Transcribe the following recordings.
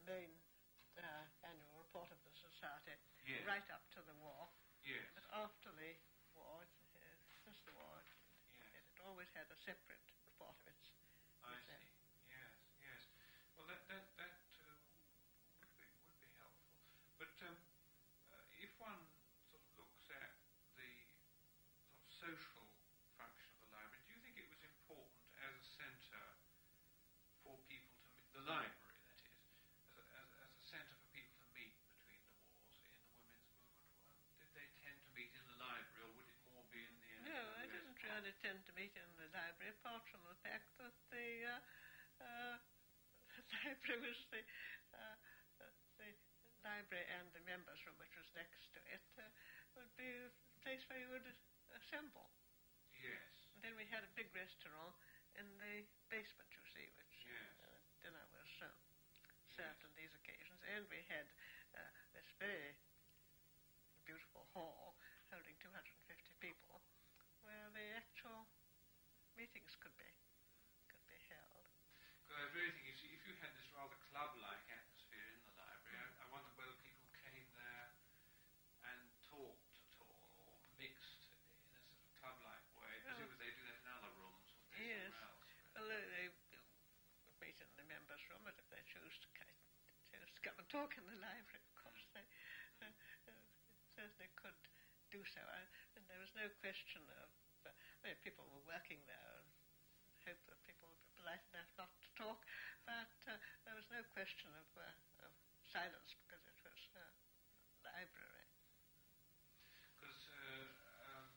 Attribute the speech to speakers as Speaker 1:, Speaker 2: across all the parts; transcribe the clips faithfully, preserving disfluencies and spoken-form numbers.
Speaker 1: main uh, annual report of the Society,
Speaker 2: yes.
Speaker 1: right up to the war.
Speaker 2: Yes.
Speaker 1: But after the war, uh, since the war,
Speaker 2: yes.
Speaker 1: it, it always had a separate report of its.
Speaker 2: I see. Them. Yes, yes. Well, that that that uh, would be would be helpful. But um, uh, if one sort of looks at the sort of social function of the library, do you think it was important as a centre for people to meet, the library, that is, as a, as, as a centre for people to meet between the wars in the women's movement? Well, did they tend to meet in the library, or would it more be in the...
Speaker 1: No, I didn't really tend to meet in the library, apart from the fact that the, uh, uh, the library was the, uh, the library and the members' room, which was next to it, uh, would be a place where you would assemble.
Speaker 2: Yes.
Speaker 1: And then we had a big restaurant in the basement, you see, which
Speaker 2: yes.
Speaker 1: uh, dinner was uh, served yes. on these occasions. And we had uh, this very beautiful hall holding two hundred fifty people, where the actual meetings could be could be held.
Speaker 2: Because I really think, you see, if you had this rather club-like atmosphere in the library, mm. I, I wonder whether people came there and talked at all, or mixed in a sort of club-like way.
Speaker 1: Well,
Speaker 2: presumably they do that in other rooms, or
Speaker 1: yes.
Speaker 2: somewhere else.
Speaker 1: Well, they, they meet in the members' room, but if they choose to, choose to come and talk in the library, of course, they uh, uh, certainly could do so. I, and there was no question of, uh, I mean, people were working there and hoped that people would be polite enough not to talk, but uh, there was no question of, uh, of silence because it was a uh, library.
Speaker 2: Because uh, um,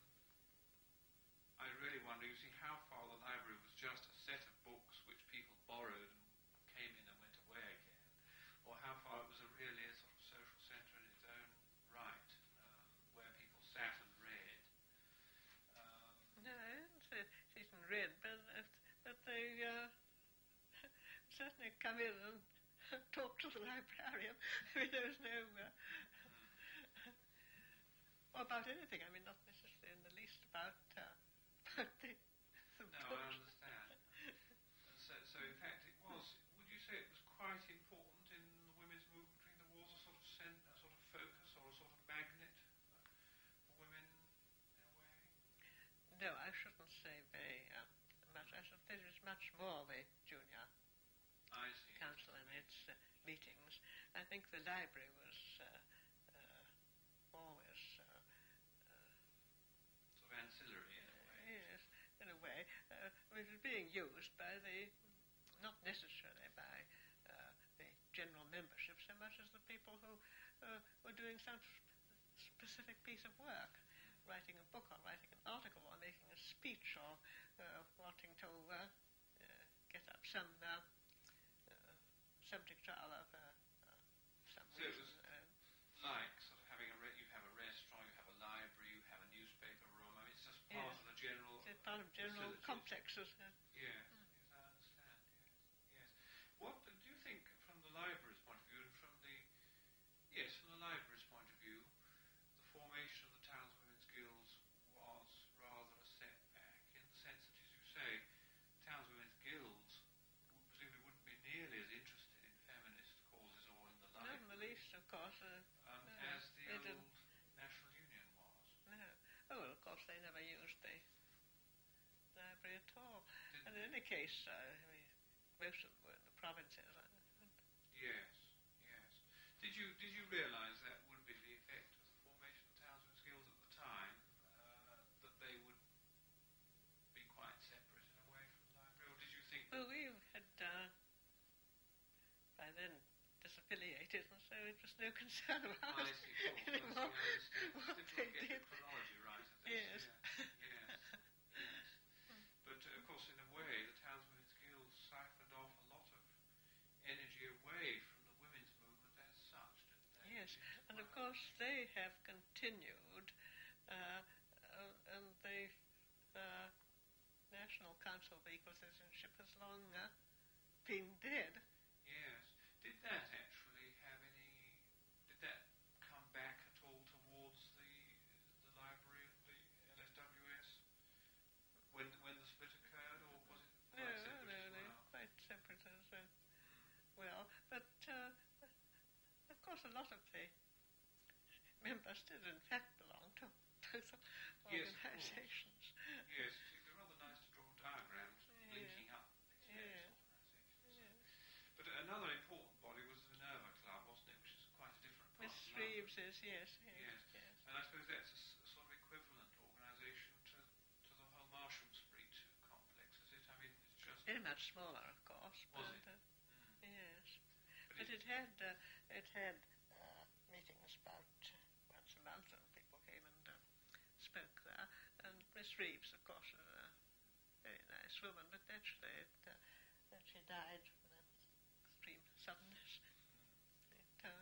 Speaker 2: I really wonder, you see, how far the library was just a set of books which people borrowed and came in and went away again, or how far it was a really a sort of social centre in its own right, um, where people sat and read. Um,
Speaker 1: no, I didn't say sit and read, but, but they uh, certainly come in and talk to the librarian. I mean, there was no... Uh, or about anything, I mean, not necessarily in the least about... Uh, the, the
Speaker 2: no, I understand. so, so, in fact, it was, would you say it was quite important in the women's movement between the wars, a sort of cent, a sort of focus or a sort of magnet uh, for women in a way?
Speaker 1: No, I shouldn't say very uh, much. I should say it was much more the junior
Speaker 2: I see.
Speaker 1: council in its uh, meetings. I think the library was uh, uh, always... Uh,
Speaker 2: ancillary in a way.
Speaker 1: Uh, yes, in a way. Uh, it was being used by the, not necessarily by uh, the general membership so much as the people who uh, were doing some specific piece of work, writing a book or writing an article or making a speech or uh, wanting to uh, uh, get up some uh, uh, subject or other for uh, some
Speaker 2: so
Speaker 1: reason.
Speaker 2: It was like sort of having a re- you have a restaurant, you have a library, you have a newspaper room. I mean, it's just part
Speaker 1: yes.
Speaker 2: of the general.
Speaker 1: It's part of general
Speaker 2: facilities.
Speaker 1: complexes. Uh,
Speaker 2: yes, mm. yes, I understand. Yes, yes. What do you think from the library's point of view, and from the yes, from the library's point of view, the formation of the Towns Women's Guilds was rather a setback in the sense that, as you say, Towns Women's Guilds would, presumably wouldn't be nearly as interested in feminist causes or in the library.
Speaker 1: Not in the least, of course. Uh,
Speaker 2: um,
Speaker 1: no,
Speaker 2: as the old
Speaker 1: didn't.
Speaker 2: National Union was.
Speaker 1: No. Oh, well, of course, they never used the library at all.
Speaker 2: Didn't
Speaker 1: and in any case, uh, I mean, most of them were in the provinces.
Speaker 2: Yes, yes. Did you did you realise that would be the effect of the formation of Towns Women's Guilds at the time, uh, that they would be quite separate in a way from the library, or did you think...
Speaker 1: Well, we had, uh, by then, disaffiliated, and so it was no concern of ours.
Speaker 2: I see, cool.
Speaker 1: anymore.
Speaker 2: What it's difficult to get the chronology right of this.
Speaker 1: Yes.
Speaker 2: Yes, yes, yes. But, uh, of course, in a way, the Towns Women's Guild siphoned off a lot of energy away from the women's movement as such, didn't they?
Speaker 1: Yes, and of course they have continued, uh, uh, and the uh, National Council of Equal Citizenship has long uh, been dead.
Speaker 2: Yes. Did that actually have any... Did that come back at all towards the the library and the L S W S when when the split occurred, or was it quite
Speaker 1: no,
Speaker 2: separate
Speaker 1: no,
Speaker 2: as
Speaker 1: no,
Speaker 2: well?
Speaker 1: quite separate as uh, well. But uh, lot of the members did in fact belong to both
Speaker 2: Yes, of
Speaker 1: organisations.
Speaker 2: Yes, it's rather nice to draw diagrams
Speaker 1: Yeah.
Speaker 2: linking up these various
Speaker 1: Yeah.
Speaker 2: organisations.
Speaker 1: Yes.
Speaker 2: But another important body was the Minerva Club, wasn't it, which is quite a different part
Speaker 1: Miss
Speaker 2: of London.
Speaker 1: Reeves is, yes, yes,
Speaker 2: Yes.
Speaker 1: yes.
Speaker 2: And I suppose that's a, s- a sort of equivalent organisation to, to the whole Marsham Street complex, is it? I mean, it's just...
Speaker 1: Very much smaller, of course.
Speaker 2: Was
Speaker 1: but,
Speaker 2: it?
Speaker 1: Uh,
Speaker 2: Mm.
Speaker 1: yes.
Speaker 2: But
Speaker 1: But it had uh, it had uh, meetings about once a month, and people came and uh, spoke there. And Miss Reeves, of course, was a very nice woman, but actually, it, uh, when she died with an extreme suddenness, it uh,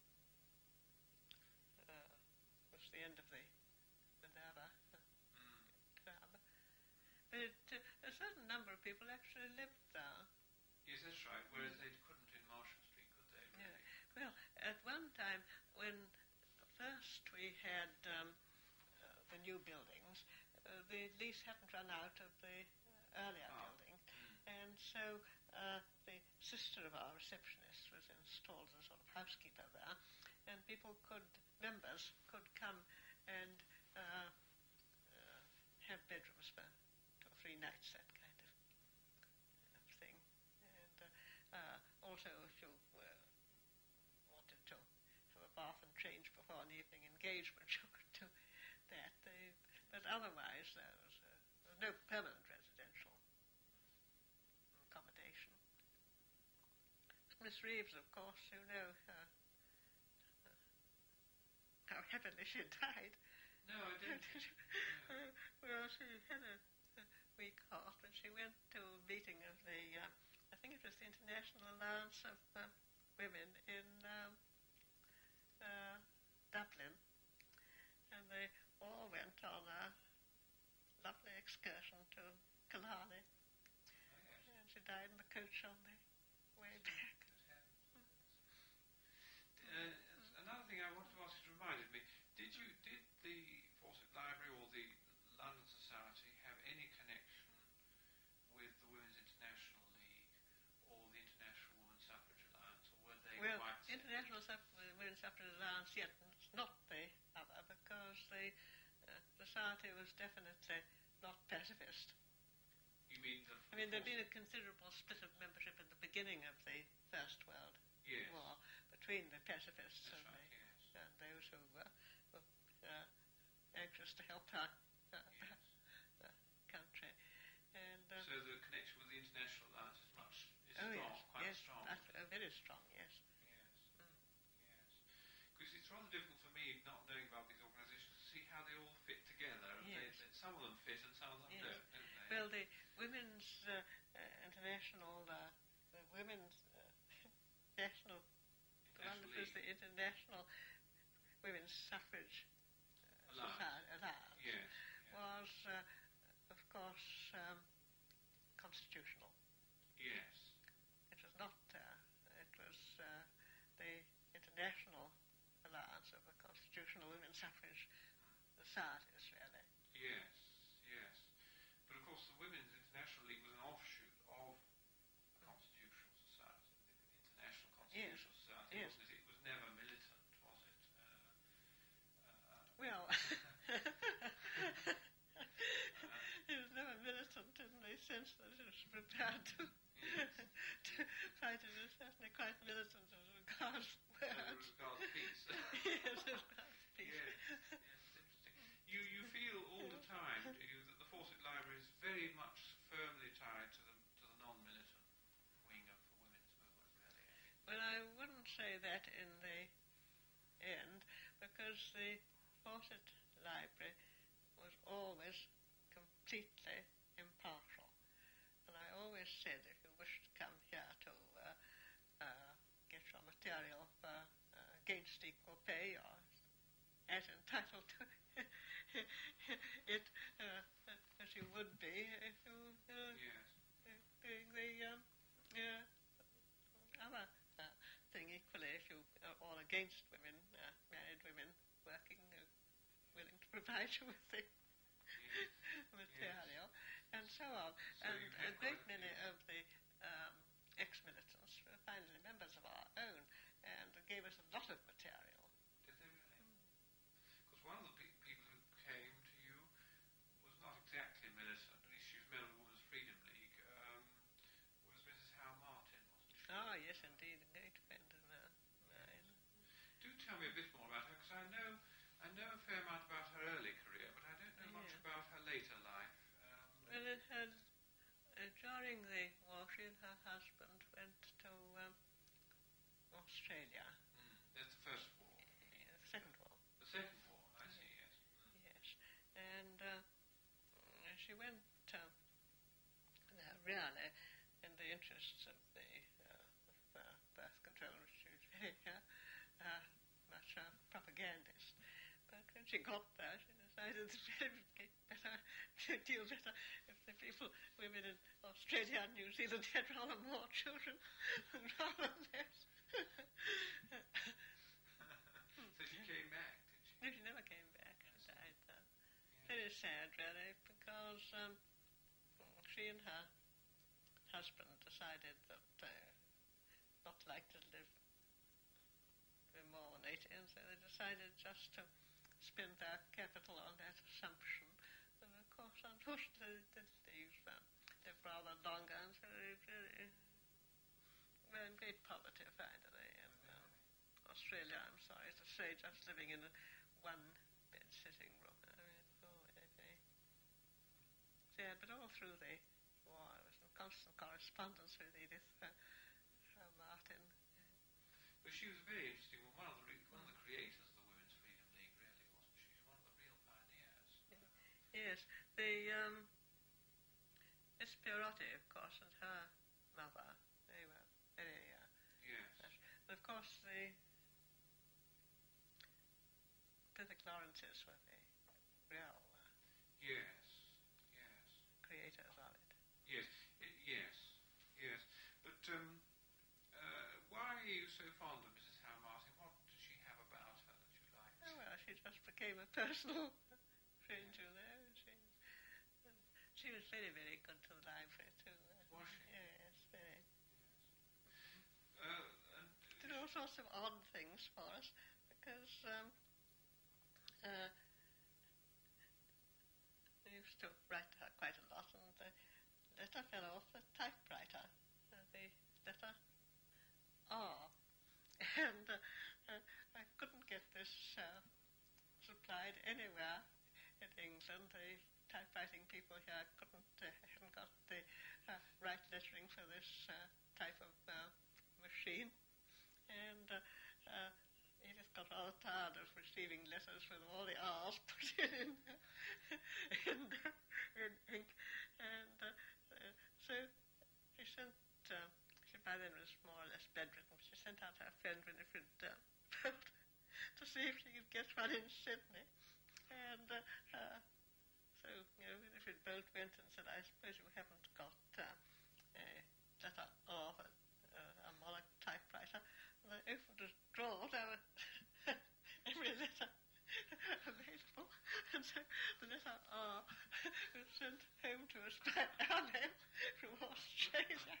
Speaker 1: uh, was the end of the Minerva uh,
Speaker 2: Mm.
Speaker 1: club. But uh, a certain number of people actually lived there.
Speaker 2: Yes, that's right, whereas they couldn't in Marsham Street, could they, really?
Speaker 1: Yeah. Well, at one time, when first we had um, uh, the new buildings, uh, the lease hadn't run out of the uh, earlier
Speaker 2: Ah.
Speaker 1: building.
Speaker 2: Mm.
Speaker 1: And so uh, the sister of our receptionist was installed as a sort of housekeeper there, and people could, members could come and uh, uh, have bedrooms for two or three nights, that kind of, of thing. And uh, uh, also, if you uh, wanted to have a bath and change before an evening engagement, you could do that. They, but otherwise, there was, uh, there was no permanent residential accommodation. Miss Reeves, of course, you know uh, uh, how heavily she died.
Speaker 2: No, I didn't.
Speaker 1: uh, well, she had a, a week off, and she went to a meeting of the, uh, I think it was the International Alliance of uh, Women in um, uh, Dublin, and they all went on a lovely excursion to Killarney,
Speaker 2: Oh, yes.
Speaker 1: and she died in the coach on the way back.
Speaker 2: Uh, another thing I wanted to ask you reminded me, did you did the Fawcett Library or the London Society have any connection with the Women's International League or the International Women's Suffrage Alliance, or were they
Speaker 1: Well,
Speaker 2: quite separate?
Speaker 1: International Suff- Women's Suffrage Alliance, yet it's not the other, because the uh, society was definitely not pacifist.
Speaker 2: You mean the
Speaker 1: I mean, there'd been a
Speaker 2: Fawcett-
Speaker 1: considerable split of membership at the beginning of the First World
Speaker 2: Yes.
Speaker 1: War between the pacifists
Speaker 2: That's
Speaker 1: and,
Speaker 2: right,
Speaker 1: the,
Speaker 2: yes.
Speaker 1: and those who were, were uh, anxious to help our uh,
Speaker 2: Yes.
Speaker 1: the country. And uh,
Speaker 2: So the connection with the International Alliance is much is
Speaker 1: oh
Speaker 2: strong,
Speaker 1: yes,
Speaker 2: quite
Speaker 1: yes,
Speaker 2: strong.
Speaker 1: that's, uh, very strong, yes.
Speaker 2: Yes.
Speaker 1: Mm.
Speaker 2: Yes. Because it's rather difficult for me, not knowing about these organisations, to see how they all fit together. And they,
Speaker 1: Yes.
Speaker 2: they, some of them fit and some of them
Speaker 1: Yes.
Speaker 2: don't, don't they?
Speaker 1: Well, the Women's uh, uh, International, uh, the Women's uh, National, the one that was the International Women's Suffrage uh,
Speaker 2: Alliance.
Speaker 1: Society, Alliance,
Speaker 2: Yes. yes.
Speaker 1: was, uh, of course, um, constitutional.
Speaker 2: Yes.
Speaker 1: It was not, uh, it was uh, the International Alliance of the Constitutional Women's Suffrage Societies, really.
Speaker 2: Yes. Yes. But of course, the Women's International League was an offshoot of the Constitutional Society, the International
Speaker 1: Yes.
Speaker 2: Constitutional Society,
Speaker 1: Yes.
Speaker 2: wasn't it? It was never militant, was it? Uh, uh,
Speaker 1: Well, it was never militant in the sense that it was prepared to, to fight. It was certainly quite militant as regards
Speaker 2: as
Speaker 1: words.
Speaker 2: regards peace.
Speaker 1: Yes, as regards peace.
Speaker 2: Yes, yes, interesting. You you feel all the time, do you, that the Fawcett Library is very much firmly tied to the to the non-militant wing of the women's movement, really?
Speaker 1: Well, I wouldn't say that in the end, because the Fawcett Library was always completely impartial. And I always said, if you wish to come here to uh, uh, get your material for, uh, against equal pay, or as entitled to it uh, as you would be if you uh,
Speaker 2: Yes.
Speaker 1: doing the um, uh, other uh, thing equally, if you are all against women, uh, married women working, uh, willing to provide you with the
Speaker 2: Yes.
Speaker 1: material, and so on.
Speaker 2: So
Speaker 1: and
Speaker 2: you
Speaker 1: a
Speaker 2: had
Speaker 1: great
Speaker 2: quite a
Speaker 1: many
Speaker 2: few.
Speaker 1: of the um, ex-militants were finally members of our own, and gave us a lot of material.
Speaker 2: fair amount about her early career, but I don't know much
Speaker 1: Yeah.
Speaker 2: about her later life. Um,
Speaker 1: Well, it had, uh, during the war, she and her husband went to um, Australia.
Speaker 2: mm, that's the first war.
Speaker 1: Uh, the Second War.
Speaker 2: The second war, I see, yes. Mm.
Speaker 1: Yes. And uh, she went uh, there really in the interests of the uh, of, uh, birth control, which she was very uh, uh, much a propagandist. But when she got there, she decided that it would get better, a deal better if the people, women in Australia and New Zealand had rather more children and rather less.
Speaker 2: So she came back, did she?
Speaker 1: No, she never came back. She died then. Very sad, really, because um, she and her husband decided that uh, not like to live for more than eighty, and so they decided just to spend their capital on that assumption. And of course, unfortunately, they did leave, uh, live rather longer, and so they really were in great poverty finally. And um, Australia, I'm sorry to say, just living in a one-bed sitting room. I mean, oh, very, very sad. But all through the war, I was in constant correspondence with Edith uh, uh, Martin.
Speaker 2: But she was very interesting. Well, one of the re- one of the creators of the Women's Freedom League, really, wasn't she? She's one of the real pioneers.
Speaker 1: Yes, the um, Miss Pierotti, of course, and her mother, they were very. Uh,
Speaker 2: Yes.
Speaker 1: and of course, the Peter Clarences were the real uh,
Speaker 2: Yes. Yes.
Speaker 1: creators of it.
Speaker 2: Yes. I- yes. Yes. But um, uh, why are you so fond of Missus Howe Martin? What did she have about her that you liked?
Speaker 1: Oh, well, she just became a personal friend, you know. She, she was very, very good to the library, too. Uh,
Speaker 2: Was she?
Speaker 1: Yes, very.
Speaker 2: Uh, and
Speaker 1: Did all sorts of odd things for us, because um, uh, we used to write to her quite a lot, and the letter fell off the typewriter, uh, the letter R. And uh, uh, I couldn't get this uh, supplied anywhere in England. The typewriting people here couldn't, uh, hadn't got the uh, right lettering for this uh, type of uh, machine. And uh, uh, Edith got rather tired of receiving letters with all the R's put in in, in ink. And uh, uh, so she sent, uh, she by then was more or less bedridden, she sent out her friend Winifred uh, to see if she could get one in Sydney. And uh, uh, so, you know, Winifred Bolt went and said, I suppose you haven't got uh, a letter of a, uh, a Moloch typewriter. And I opened a drawer, there were every letter available. And so the letter R was sent home to us by airmail from Australia.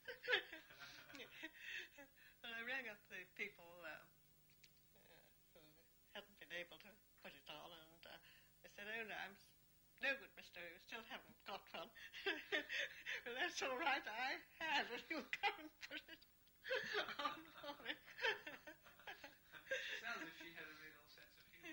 Speaker 1: And I rang up the people uh, uh, who hadn't been able to put it on, and uh, they said, oh no, I'm no good, mister, you still haven't got one. Well, that's all right, I have, and you'll come and put it on for me.
Speaker 2: sounds as if she had a real sense of humour.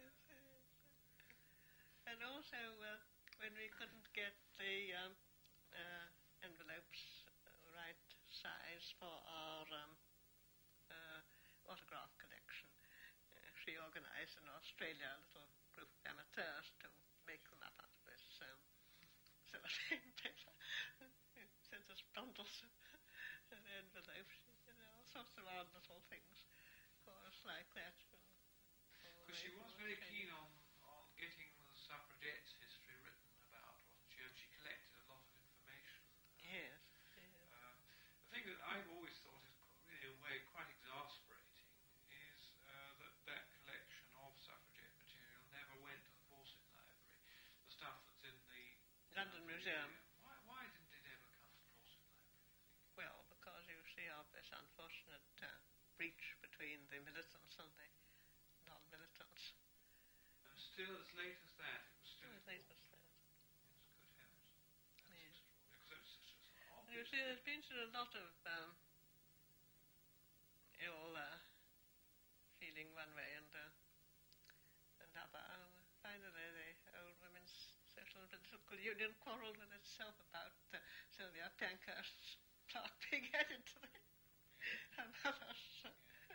Speaker 1: And also, uh, when we couldn't get the um, uh, envelopes uh, right size for our um, uh, autograph collection, uh, she organised in Australia a little group of amateurs to make them up out of this um, cellophane paper. Sent us bundles of envelopes, you know, all sorts of odd little things, of course, like that.
Speaker 2: Because she was very keen on, on getting the suffragettes' history written about, wasn't she? And she collected a lot of information.
Speaker 1: Yes, yes.
Speaker 2: Um, the thing that I've always thought is qu- really, in a way, quite exasperating is uh, that that collection of suffragette material never went to the Fawcett Library. The stuff that's in the
Speaker 1: London Museum.
Speaker 2: Why, why didn't it ever come to the Fawcett Library, do you think?
Speaker 1: Well, because you see of this unfortunate uh, breach between the militants and the non-militants.
Speaker 2: And still, as late as that, it was still.
Speaker 1: As late as that.
Speaker 2: Yes, good heavens. That's
Speaker 1: Yes.
Speaker 2: extraordinary. Because it's just
Speaker 1: And you
Speaker 2: obvious.
Speaker 1: see, there's been sort of a lot of um, ill uh, feeling one way and uh, another, political union quarrelled with itself about uh, Sylvia Pankhurst's plaque being added to the her mother's uh,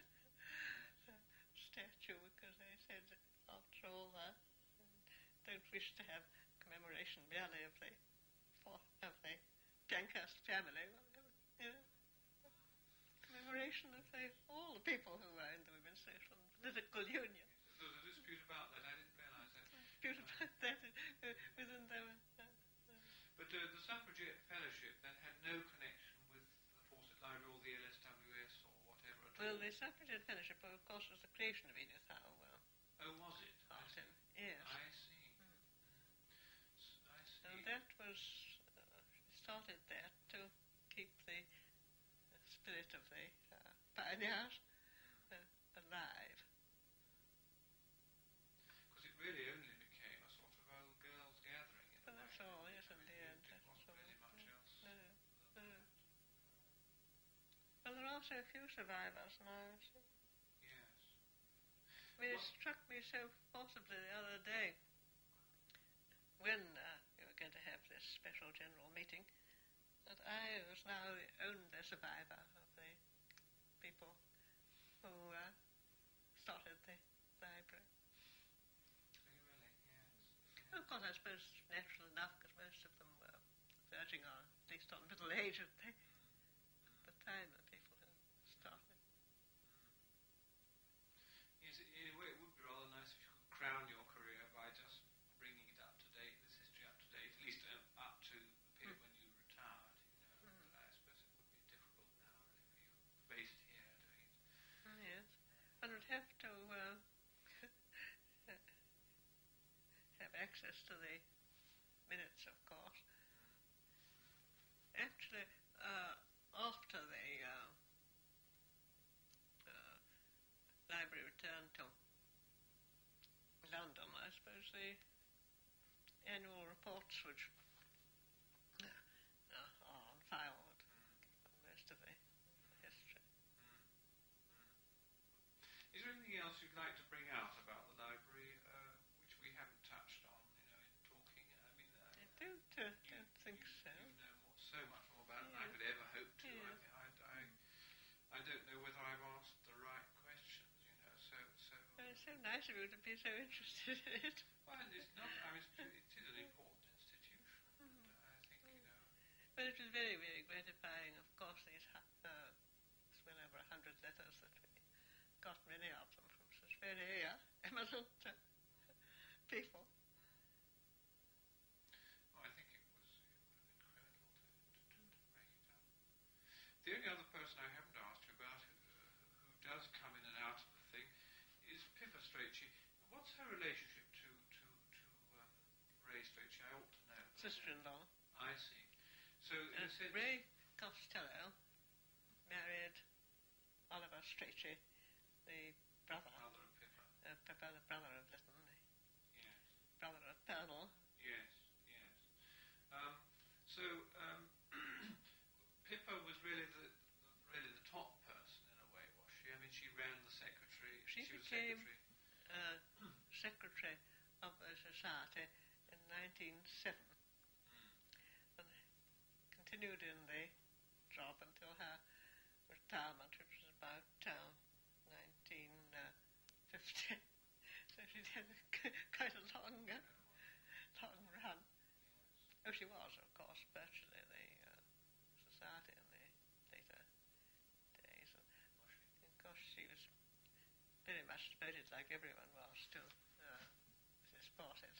Speaker 1: statue, because they said, after all, uh, don't wish to have commemoration merely of the for, of the Pankhurst family, well, you know, commemoration of the, all the people who were in the Women's Social and Political Union.
Speaker 2: There was a dispute about that. I didn't realise that.
Speaker 1: Dispute about that uh, within the. Uh, uh,
Speaker 2: but uh, the Suffragette Fellowship then had no connection with the Fawcett Library or the L S W S or whatever at
Speaker 1: well,
Speaker 2: all.
Speaker 1: the Suffragette Fellowship, of course, was the creation of Edith Howe. Uh,
Speaker 2: oh, was it? I
Speaker 1: Martin.
Speaker 2: see.
Speaker 1: Yes.
Speaker 2: I see. Mm. I see.
Speaker 1: And that was uh, started there to keep the uh, spirit of the uh, pioneers uh, alive.
Speaker 2: Because it really only became a sort of old girls' gathering. In
Speaker 1: But
Speaker 2: a
Speaker 1: that's
Speaker 2: way.
Speaker 1: all, yes,
Speaker 2: It,
Speaker 1: indeed.
Speaker 2: it, it wasn't really much else.
Speaker 1: No,
Speaker 2: than
Speaker 1: no.
Speaker 2: that.
Speaker 1: Well, there are so few survivors now. So.
Speaker 2: Yes.
Speaker 1: I mean, it
Speaker 2: Well-
Speaker 1: struck me so forcibly the other day when uh, we were going to have this special general meeting that I was now the only survivor of the people who uh, started the library.
Speaker 2: Really, yes.
Speaker 1: Well, of course, I suppose it's natural enough because most of them were verging on, at least on middle age at the, the time, the people who started.
Speaker 2: Yes, in a way, it would be rather nice if you could crown your career by just bringing it up to date, this history up to date, at least um, up to the period
Speaker 1: Mm.
Speaker 2: when you retired, you know.
Speaker 1: Mm.
Speaker 2: But I suppose it would be difficult now, really, for you based here doing it.
Speaker 1: Mm, yes. One would have to uh, have access to the minutes, of course. Actually, uh, after the uh, uh, library returned to London, I suppose the annual reports, which uh, are on file with most of the history.
Speaker 2: Is there anything else you'd like to bring out about the library, uh, which we haven't touched on, you know, in talking? I mean, uh,
Speaker 1: I don't, uh,
Speaker 2: you,
Speaker 1: don't think
Speaker 2: you,
Speaker 1: so.
Speaker 2: You know more, so much more about it than I
Speaker 1: Yeah.
Speaker 2: could ever hope to.
Speaker 1: Yeah.
Speaker 2: I, I, I, I don't know whether I've asked the right questions, you know, so... so
Speaker 1: Well, it's so nice of you to be so interested in it.
Speaker 2: well, it's not, I mean, it's, it is an important institution, and I think, you know...
Speaker 1: But it was very, very gratifying, of course, these hu- uh, it's well over a hundred letters that we got, many of them from such very uh, eminent uh, people.
Speaker 2: Well, I think it was, it would have been criminal to, to, to, to break it up. The only other person I haven't asked you about who, uh, who does come in and out of the thing is Pippa Strachey. What's her relationship to, to, to um, Ray Strachey? I ought to know. but I don't.
Speaker 1: Sister-in-law.
Speaker 2: I see. So, in
Speaker 1: Uh,
Speaker 2: a sense...
Speaker 1: Ray Costello married Oliver Strachey, the brother,
Speaker 2: Mother of Pippa.
Speaker 1: uh, Pippa, the brother of Lytton, the
Speaker 2: Yes.
Speaker 1: brother of Pernal.
Speaker 2: Yes, yes. Um, so um, Pippa was really the really the top person in a way, was she? I mean, she ran the secretary.
Speaker 1: She
Speaker 2: was
Speaker 1: became
Speaker 2: secretary.
Speaker 1: uh, secretary of the society in nineteen oh seven and continued in the job until her retirement, which was about uh, nineteen fifty. So she did quite a long, uh, long run. Oh, she was, of course, virtually the uh, society in the later days. And of course, she was very much devoted, like everyone was, to uh, Missus Sparsit.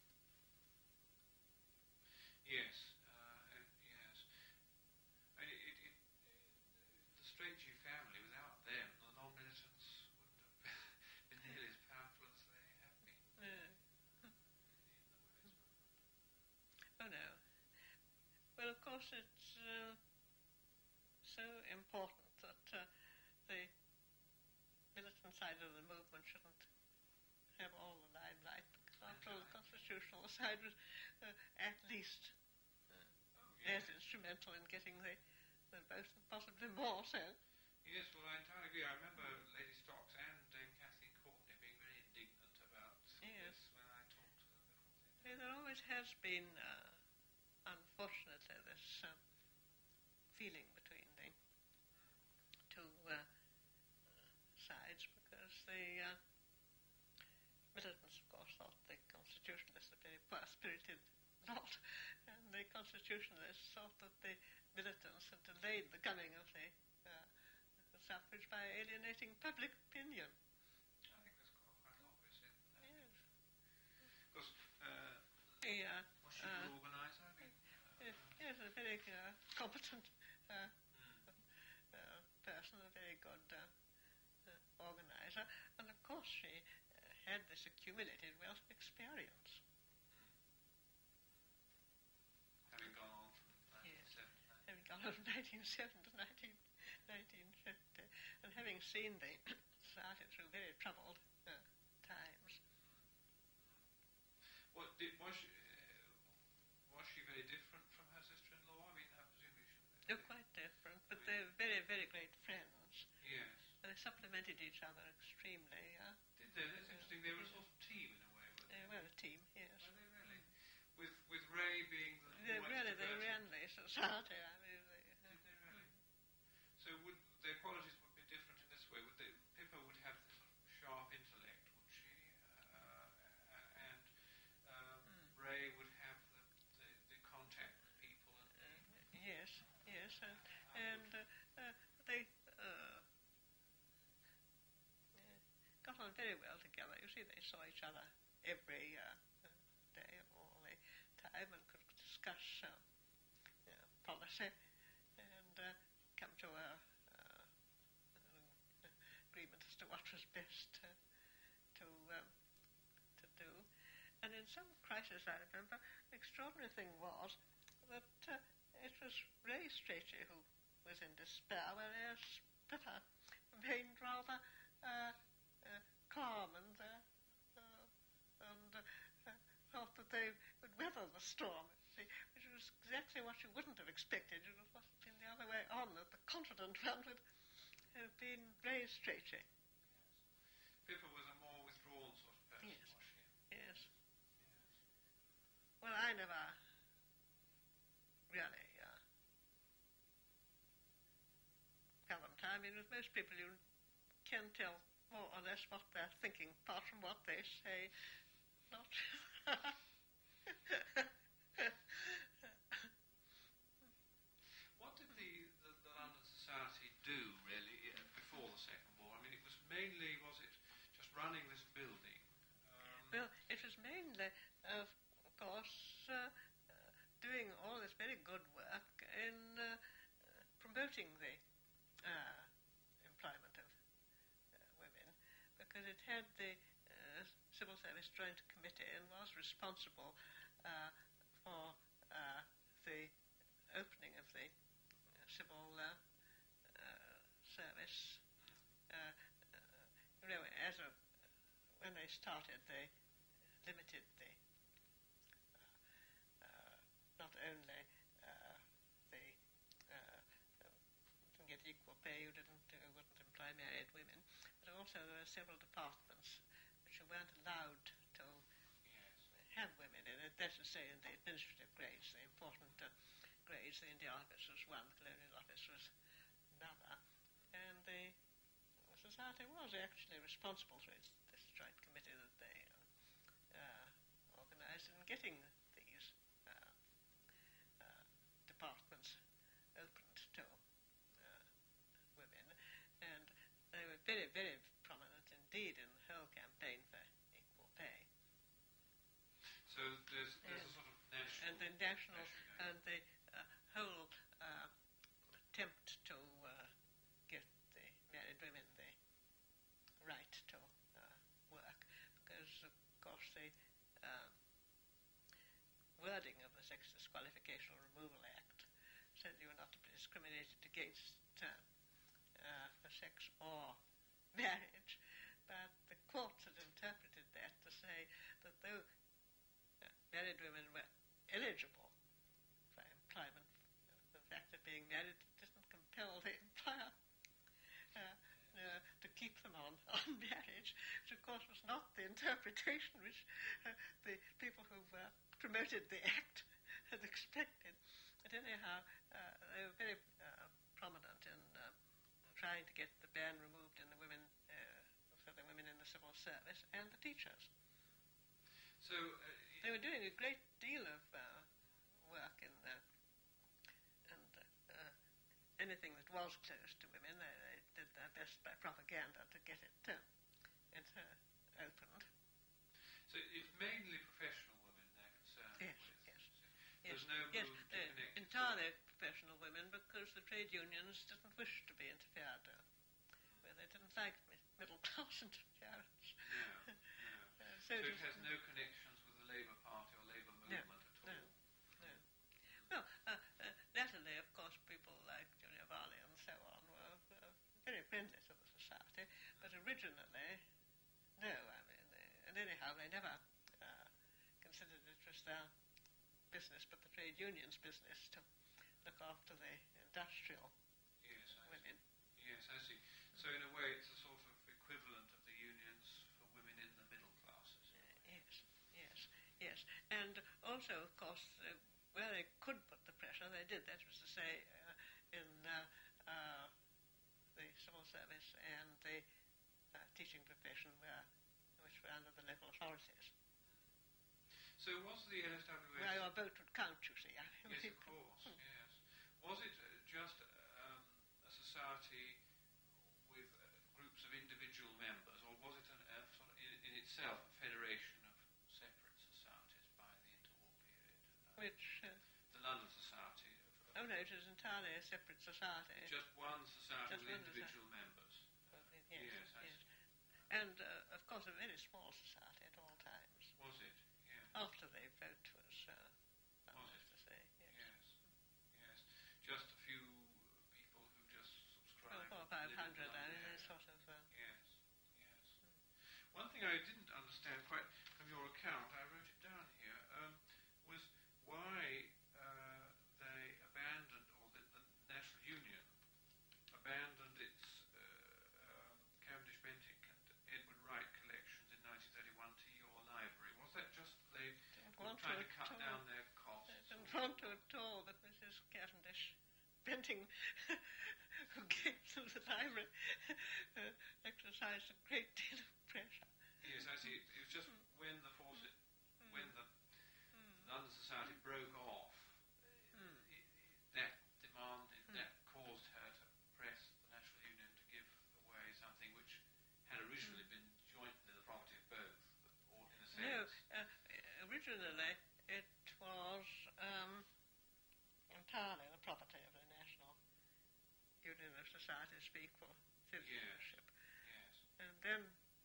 Speaker 2: Yes, uh, and yes. I mean, it, it, the Strachey family, without them, the non-militants wouldn't have been nearly as powerful as they have been
Speaker 1: Uh,
Speaker 2: in the women's movement.
Speaker 1: oh, no. Well, of course, it's uh, so important that uh, the militant side of the movement shouldn't have all the limelight, because after all, the constitutional side was uh, at least
Speaker 2: Oh,
Speaker 1: as
Speaker 2: yes.
Speaker 1: instrumental in getting the, the vote, and possibly more so.
Speaker 2: Yes, well, I entirely agree. I remember Lady Stocks and Dame Kathleen Courtney being very indignant about
Speaker 1: Yes.
Speaker 2: this when I talked to them before.
Speaker 1: Yeah, there always has been uh, unfortunately, this um, feeling between the two uh, sides, because the uh, militants, of course, thought the constitutionalists a very poor-spirited lot, and the constitutionalists thought that the militants had delayed the coming of the uh, suffrage by alienating public opinion.
Speaker 2: I think there's quite, quite a lot of it in that.
Speaker 1: Yes.
Speaker 2: Because uh,
Speaker 1: Yeah,
Speaker 2: was she a
Speaker 1: uh,
Speaker 2: good organiser? I mean, uh,
Speaker 1: yes, yes, a very uh, competent uh,
Speaker 2: mm,
Speaker 1: uh, person, a very good uh, uh, organiser, and of course she uh, had this accumulated wealth of experience.
Speaker 2: having gone on from nineteen
Speaker 1: Yes.
Speaker 2: seventy.
Speaker 1: Having gone from nineteen seven to nineteen, nineteen fifty, and having seen the society through very troubled uh, times.
Speaker 2: What did, was she? Uh, was she very different from her sister-in-law? I mean, I presume she.
Speaker 1: They're quite different, but they're very, very great friends.
Speaker 2: Yes.
Speaker 1: And they supplemented each other extremely. Uh,
Speaker 2: Did they? That's interesting. They were a sort of team in a way. Weren't
Speaker 1: they
Speaker 2: they?
Speaker 1: were a team, yes.
Speaker 2: Were they really? With with Ray being the.
Speaker 1: They
Speaker 2: more
Speaker 1: really, they
Speaker 2: extroverted.
Speaker 1: ran the society. I mean, they, uh,
Speaker 2: Did they really? So would their qualities would be different in this way? Would they, Pippa would have this sort of sharp intellect, would she? Uh, and um, Ray would have the, the, the contact with people and the,
Speaker 1: uh, yes, yes, and, and uh, uh, they uh, uh, got on very well together. You see, they saw each other every uh, uh, day all the time and could discuss uh, uh, policy and uh, come to a uh, an agreement as to what was best uh, to um, to do. And in some crisis, I remember, the extraordinary thing was that uh, it was Ray Strachey who was in despair, whereas Pippa remained rather uh, uh, calm and uh, uh, and uh, thought that they would weather the storm, see, which was exactly what you wouldn't have expected. It would have been the other way on, that the confident one would have been Ray Strachey.
Speaker 2: Pippa was a more withdrawn sort of person,
Speaker 1: Yes.
Speaker 2: was she?
Speaker 1: Yes.
Speaker 2: Yes.
Speaker 1: Well, I never really uh, governed. I mean, with most people, you can tell more or less what they're thinking, apart from what they say. Not.
Speaker 2: What did the, the, the London Society do, really, uh, before the Second War? I mean, it was mainly, was it just running this building? Um,
Speaker 1: Well, it was mainly, of course, uh, uh, doing all this very good work in uh, uh, promoting the uh, employment of uh, women, because it had the uh, Civil Service Joint Committee and was responsible uh, for uh, the opening of the uh, civil uh, uh, service. Uh, uh, you know, as a when they started, they limited the uh, uh, not only uh, the uh, uh, get equal pay, you didn't uh, wouldn't employ married women, but also there were several departments which you weren't allowed to
Speaker 2: yes.
Speaker 1: have women in it. That is to say, in the administrative grades, the important uh, grades, the India Office was one, the Colonial Office was another, and the society was actually responsible for its, this joint committee that they uh, uh, organised in getting these uh, uh, departments opened to uh, women, and they were very, very prominent indeed in the whole campaign for equal pay.
Speaker 2: So there's, there's
Speaker 1: And-
Speaker 2: a sort of national...
Speaker 1: And the national
Speaker 2: national
Speaker 1: and the uh, whole uh, attempt to uh, get the married women the right to uh, work, because of course the um, wording of the Sex Disqualification or Removal Act said you were not to be discriminated against uh, uh, for sex or marriage, but the courts had interpreted that to say that though uh, married women were eligible for employment, the fact of being married didn't compel the employer uh, uh, to keep them on, on marriage, which of course was not the interpretation which uh, the people who uh, promoted the act had expected. but anyhow, uh, they were very uh, prominent in uh, trying to get the ban removed in the women, uh, for the women in the civil service and the teachers.
Speaker 2: So uh,
Speaker 1: they were doing a great deal of uh, work in the, and uh, anything that was close to women, they, they did their best by propaganda to get it, uh, it uh, opened.
Speaker 2: So it's mainly professional women they're concerned
Speaker 1: yes,
Speaker 2: with?
Speaker 1: Yes,
Speaker 2: There's
Speaker 1: yes.
Speaker 2: no
Speaker 1: yes,
Speaker 2: move to
Speaker 1: uh,
Speaker 2: connect
Speaker 1: entirely professional women, because the trade unions didn't wish to be interfered with. Well, they didn't like middle class interference.
Speaker 2: No, no.
Speaker 1: uh,
Speaker 2: so, so it has no connections with the Labour Party or Labour movement
Speaker 1: no,
Speaker 2: at all?
Speaker 1: No, no. Well, uh, uh, latterly, of course, people like Julia Varley and so on were uh, very friendly to the society, but originally, no, I mean, they, and anyhow, they never uh, considered it was their business, but the trade union's business to look after the industrial
Speaker 2: yes, I
Speaker 1: women.
Speaker 2: See. Yes, I see. So in a way, it's a sort of equivalent of the unions for women in the middle classes.
Speaker 1: Uh, yes, yes, yes. And also, of course, uh, where they could put the pressure, they did. That was to say, uh, in uh, uh, the civil service and the uh, teaching profession, where, which were under the local authorities.
Speaker 2: So was the L S W S...
Speaker 1: Where your vote would count, you see.
Speaker 2: Yes, of course, yes. Was it uh, just um, a society with uh, groups of individual members, or was it an, uh, sort of in, in itself a federation of separate societies by the interwar period? Uh,
Speaker 1: Which... Uh,
Speaker 2: the London Society of... of
Speaker 1: oh no, it was entirely a separate society.
Speaker 2: Just one society
Speaker 1: Just
Speaker 2: with
Speaker 1: one
Speaker 2: individual
Speaker 1: society.
Speaker 2: members?
Speaker 1: Well, yes,
Speaker 2: yes, I
Speaker 1: yes.
Speaker 2: see.
Speaker 1: And, uh, of course, a very small society at all times.
Speaker 2: Was it? Yes.
Speaker 1: After the vote was, uh,
Speaker 2: was it?
Speaker 1: To say, yes.
Speaker 2: Yes. Yes. Just a few people who just subscribed.
Speaker 1: Oh, four or five hundred, I mean, it's sort of... Uh,
Speaker 2: yes, yes. Mm. One thing I didn't understand quite from your account, I wrote it down here, um, was why uh, they abandoned, or the, the National Union abandoned its uh, um, Cavendish Bentinck and Edward Wright collections in nineteen thirty-one to your library. Was that just they were trying to cut down their costs?
Speaker 1: I don't want to at all, but Missus Cavendish Bentinck, who gave them the library, uh, exercised a great deal of pressure.
Speaker 2: Yes, I see. It, it was just mm. when the Fawcett, mm. when the mm. London Society broke off, mm. it, that demanded, mm. that caused her to press the National Union to give away something which had originally mm. been jointly the property of both, or in a sense.
Speaker 1: No, uh, originally it was um, entirely the property of the National Union of Societies for Equal Citizenship.
Speaker 2: Yes. Yes.
Speaker 1: And then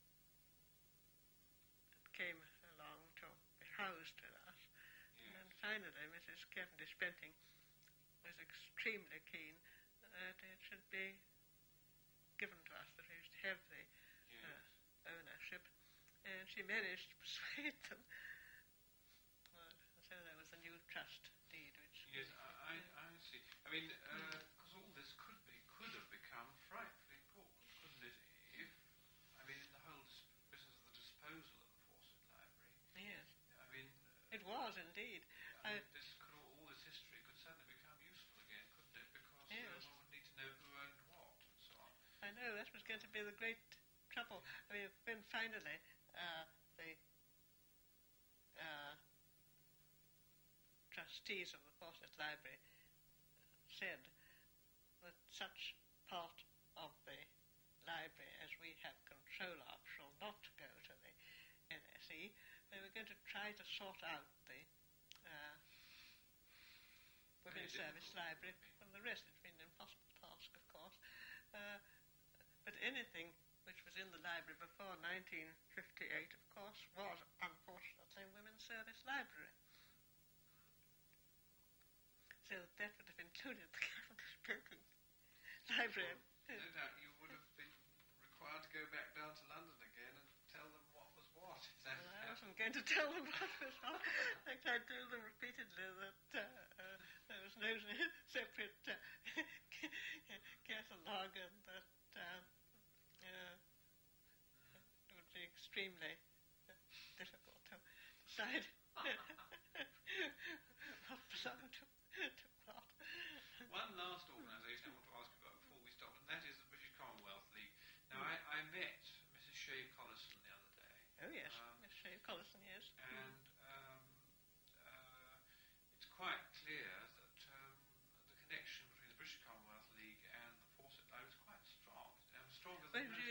Speaker 1: it came along to be housed with us. Yes. And then finally Missus Cavendish Bentinck was extremely keen that it should be given to us, that we should have the yes. uh, ownership. And she managed to persuade them. Well, so there was a new trust deed, which...
Speaker 2: Yes, I, I, I see. I mean, because uh, all this could be, could have become frightfully important, couldn't it? If, I mean, in the whole dis- business of the disposal of the Fawcett Library.
Speaker 1: Yes.
Speaker 2: I mean...
Speaker 1: Uh, it was, indeed.
Speaker 2: I mean,
Speaker 1: I,
Speaker 2: this could, all this history could suddenly become useful again, couldn't it? Because
Speaker 1: yes.
Speaker 2: uh, one would need to know who owned what and so on.
Speaker 1: I know, that was going to be the great trouble. I mean, when finally... Uh, the uh, trustees of the Fawcett Library said that such part of the library as we have control of shall not go to the N S E. They were going to try to sort out the uh, Women's Service Library from the rest. It's been an impossible task, of course. Uh, but anything which was in the library before nineteen fifty-eight, of course, was, unfortunately, Women's Service Library. So that would have included the Cavendish Bentinck Library.
Speaker 2: Well, no doubt you would have been required to go back down to London again and tell them what was what.
Speaker 1: Well, I wasn't going to tell them what was what. In fact, I told them repeatedly that uh, uh, there was no separate uh, catalogue and that... Uh, Uh, it would be extremely uh, difficult to decide what belonged to, to what.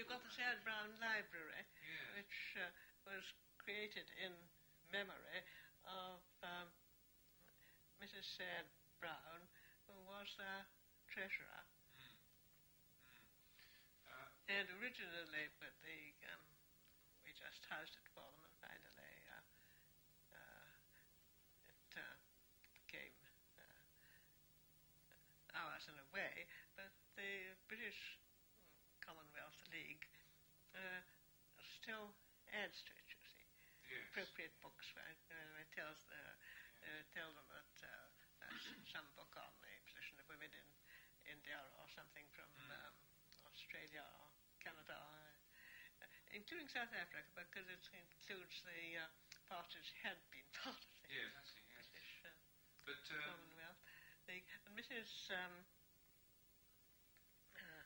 Speaker 1: you've got the Sad Brown Library,
Speaker 2: Yes.
Speaker 1: which uh, was created in memory of um, Missus Sad Brown, who was their treasurer.
Speaker 2: Mm. Mm. Uh,
Speaker 1: And originally, but the um, we just housed it for them, and finally uh, uh, it uh, became uh, ours in a way. But the British Commonwealth League uh, still adds to it, you see.
Speaker 2: yes.
Speaker 1: Appropriate books, right? Uh, it tells the, uh, tell them that uh, there's some book on the position of women in India or something from
Speaker 2: Mm.
Speaker 1: um, Australia or Canada, uh, including South Africa, because it includes the uh, part which had been part of the
Speaker 2: Yes, I see, yes.
Speaker 1: British uh,
Speaker 2: But, um,
Speaker 1: Commonwealth. The, and Missus Um, uh,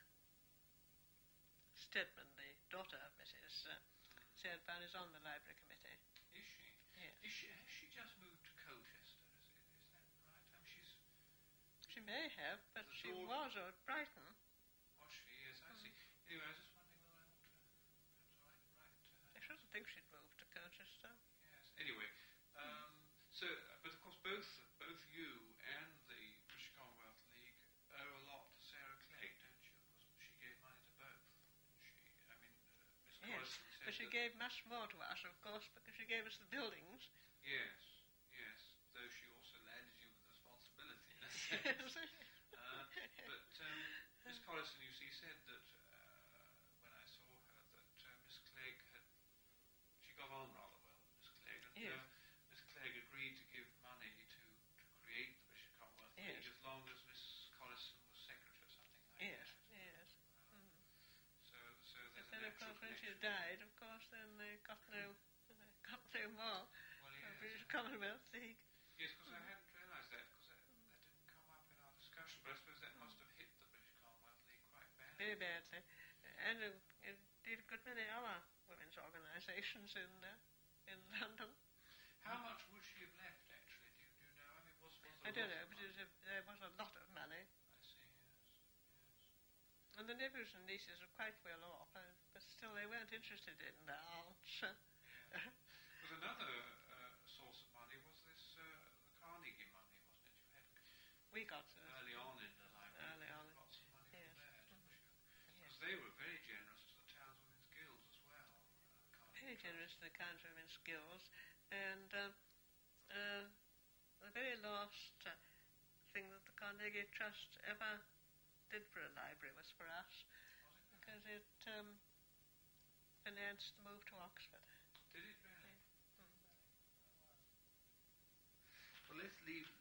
Speaker 1: Stedman, the daughter of Missus Uh, Sad Brown, is on the library committee.
Speaker 2: is she?
Speaker 1: Yes.
Speaker 2: Is she? Has she just moved to Colchester? Is, it, is that right? I mean, she's...
Speaker 1: She may have, but
Speaker 2: The
Speaker 1: she
Speaker 2: daughter-
Speaker 1: was at Brighton.
Speaker 2: Was she? Yes, I see. Anyway, I was just wondering whether I ought to perhaps write, write to her.
Speaker 1: I shouldn't think she'd moved to Colchester.
Speaker 2: Yes. Anyway, um, so, but of course, both both you and the British Commonwealth League owe a lot to Sarah Clegg, don't you? Because she gave money to both. Didn't she? I mean, uh, Miss
Speaker 1: Yes,
Speaker 2: Collison said
Speaker 1: but she
Speaker 2: that-
Speaker 1: gave much more to us, of course, because she gave us the buildings.
Speaker 2: Yes, yes. Though she also landed you with responsibility. in a
Speaker 1: Yes.
Speaker 2: sense. uh, but um, Miss Collison, you see, said that uh, when I saw her that uh, Miss Clegg had she got on rather well with Miss Clegg, and
Speaker 1: Yes.
Speaker 2: uh, Miss Clegg agreed to give money to, to create the British Commonwealth
Speaker 1: Yes.
Speaker 2: League as long as Miss Collison was secretary or something like
Speaker 1: Yes,
Speaker 2: that.
Speaker 1: yes. Mm.
Speaker 2: So, so
Speaker 1: But
Speaker 2: there's
Speaker 1: then,
Speaker 2: a
Speaker 1: of
Speaker 2: natural
Speaker 1: course, when she
Speaker 2: connection.
Speaker 1: died, of course, then they got no, they got no more
Speaker 2: Well,
Speaker 1: of
Speaker 2: yes,
Speaker 1: British
Speaker 2: I-
Speaker 1: Commonwealth League.
Speaker 2: Yes, because I hadn't realised that, because that, that didn't come up in our discussion, but I suppose that must have hit the British Commonwealth League quite badly.
Speaker 1: Very badly. And uh, indeed a good many other women's organisations in uh, in London.
Speaker 2: How much would she have left, actually? Do you, do you know? I mean, was, was
Speaker 1: I
Speaker 2: there
Speaker 1: don't know,
Speaker 2: lots of
Speaker 1: but
Speaker 2: money?
Speaker 1: it was a, there was a lot of money.
Speaker 2: I see, yes.
Speaker 1: And the nephews and nieces were quite well off, uh, but still they weren't interested in their aunts.
Speaker 2: yes. Yeah. Because another uh, source of money was this, uh, the Carnegie money, wasn't it? You had
Speaker 1: We got uh,
Speaker 2: early on in the life,
Speaker 1: Early on.
Speaker 2: got some money
Speaker 1: Yes.
Speaker 2: from there, didn't you?
Speaker 1: yes,
Speaker 2: Because they were very generous to the town's women's guilds as well. Uh, Carnegie
Speaker 1: very
Speaker 2: Trust.
Speaker 1: generous to the Count Women's Guilds. And uh, uh, the very last uh, thing that the Carnegie Trust ever did for a library was for us,
Speaker 2: Was it?
Speaker 1: because it um, financed the move to Oxford.
Speaker 2: Did it really?
Speaker 1: Mm.
Speaker 2: Well, let's leave